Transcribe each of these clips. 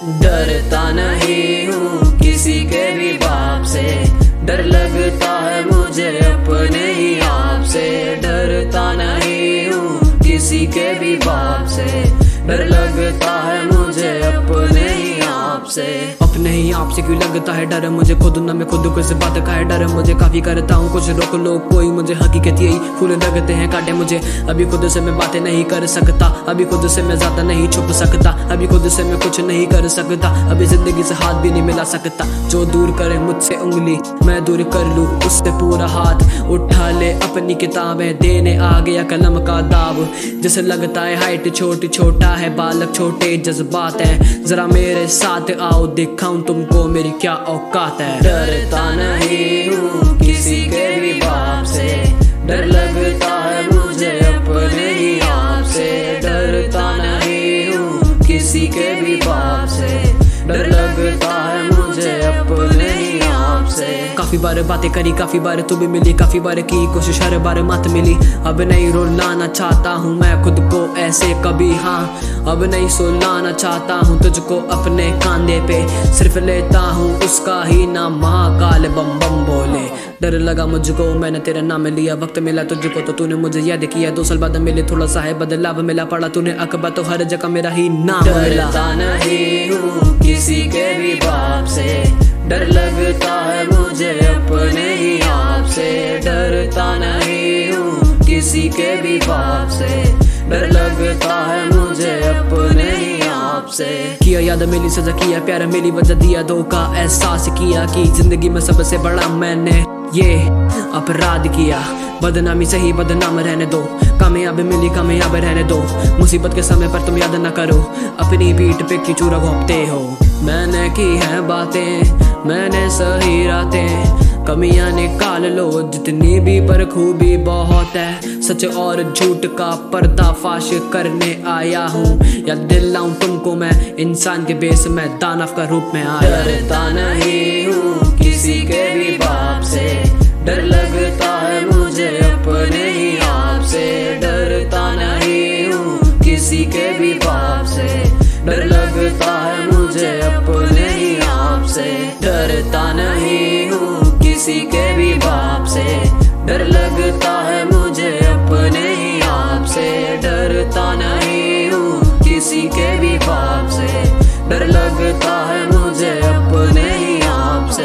डरता नहीं हूँ किसी के भी बाप से, डर लगता है मुझे अपने ही आप से। डरता नहीं हूँ किसी के भी बाप से, डर लगता है मुझे अपने ही आप से। अपने ही आप से क्यों लगता है डर मुझे, खुद न मैं खुद को से बात का है डर मुझे। काफी करता हूँ कुछ रोक लो कोई मुझे, हकीकत यही फूल लगते हैं काटे मुझे। अभी खुद से मैं बातें नहीं कर सकता, अभी खुद से मैं ज्यादा नहीं छुप सकता, अभी खुद से मैं कुछ नहीं कर सकता, अभी जिंदगी से हाथ भी नहीं मिला सकता। जो दूर करे मुझसे उंगली मैं दूर कर लूँ उससे पूरा हाथ, उठा ले अपनी किताबें देने आ गया कलम का दाब। जैसे लगता है हाइट छोटी छोटा है बालक छोटे जज्बात है, जरा मेरे साथ आओ दिखाऊं तुमको मेरी क्या औकात है। डरता नहीं हूँ किसी के भी बाप से, डर लगता है मुझे अपने ही आप से। डरता नहीं हूँ किसी के भी बाप से, डर लगता है मुझे अपने ही आप से। काफी बार बातें करी, काफी बार तू भी मिली, काफी बार की कोशिश हर बार मत मिली। अब नहीं रुलाना चाहता हूँ मैं खुद को ऐसे कभी, हाँ अब नहीं सुलाना चाहता हूँ तुझको अपने कांधे पे, सिर्फ लेता हूँ उसका ही नाम महाकाल बम बम बोले। डर लगा मुझको मैंने तेरा नाम लिया, वक्त मिला तुझको तो तूने मुझे याद किया। 2 साल बाद मिले थोड़ा सा है बदलाव मिला, पड़ा तूने अकबर तो हर जगह मेरा ही नाम मिला। डरता नहीं हूँ किसी के भी बाप से, डर लगता है मुझे अपने ही आप से। डरता नहीं हूँ किसी के भी बाप से, डर लगता है मुझे अपने ही आप से। किया याद मिली सजा किया प्यार मिली वजह दिया धोखा, एहसास किया कि जिंदगी में सबसे बड़ा मैंने ये अपराध किया। बदनामी सही बदनाम रहने दो, कामयाब मिली कामयाब रहने दो। मुसीबत के समय पर तुम याद न करो अपनी पीठ पे क्यों चूरा घोंपते हो। मैंने की है बातें मैंने सही रातें, कमियां निकाल लो जितनी भी पर खूबी बहुत है। सच और झूठ का पर्दाफाश करने आया हूँ, या दिलाऊं तुमको मैं इंसान के बेस में दानव का रूप में आया। डरता नहीं हूँ किसी के भी बाप से, डर लगता है मुझे अपने ही आप से। डरता नहीं हूँ किसी के भी बाप से, डर लगता है मुझे अपने ही आप से। डरता नहीं हूँ किसी के भी बाप से, डर लगता है मुझे अपने ही आप से। डरता नहीं हूँ किसी के भी बाप से, डर लगता है मुझे अपने ही आप से।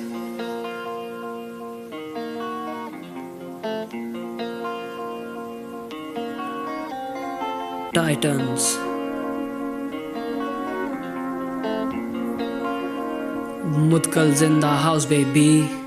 Titans मुतकल जिंदा हाउस बेबी।